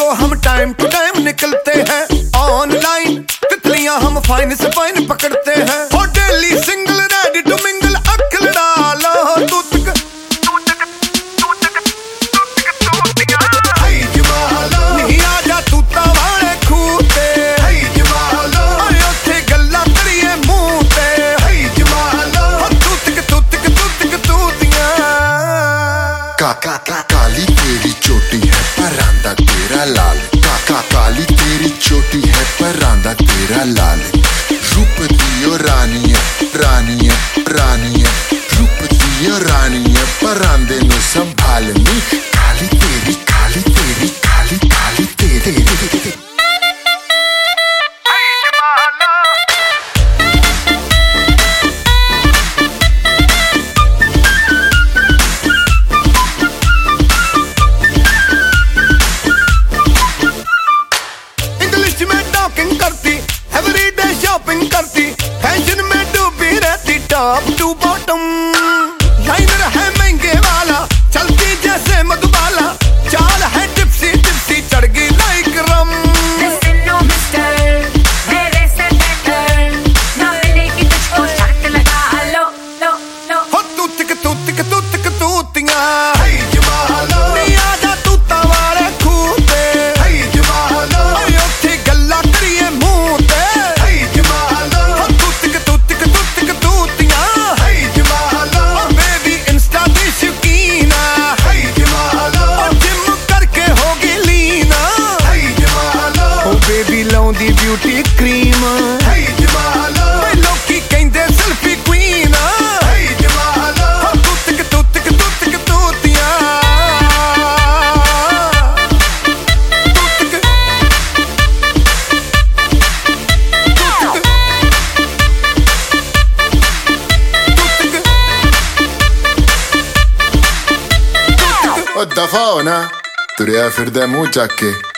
को हम time to time निकलते हैं ऑनलाइन, तितलियां हम फाइन से फाइन पकड़ते हैं। हो daily single ready to mingle, अक्ल डालो तूतक नहीं आजा तूता वाले खूते, अरे उथे गल्ला करिए मुंह ते, तूतक तूतक तूतक तूतियां। काली तेरी चोटी है परांदा तेरा लाल, काली तेरी चोटी है परांदा तेरा लाल। रूप दियो रानी है रूप दियो रानी है परांदे नु संभालनी। काली तेरी काली तेरी काली काली तेरी करती एवरीडे शॉपिंग करती, फैशन में डूबी रहती टॉप टू बॉटम। लाइनर है महंगे वाला, चलती जैसे मधुबाला, चाल है टिप्सी टिप्सी चढ़ गई लाइक रम। हो तूतक तूतक तूतक तूतियां, नहीं आजा तूता वाले खूते, लाउंदी ब्यूटी क्रीम, लोकी कहंदे सेल्फी क्वीन, तूतक तूतक तूतक तूतियां। दफा हो ना, तुरिया फिरदा मुंह चक के।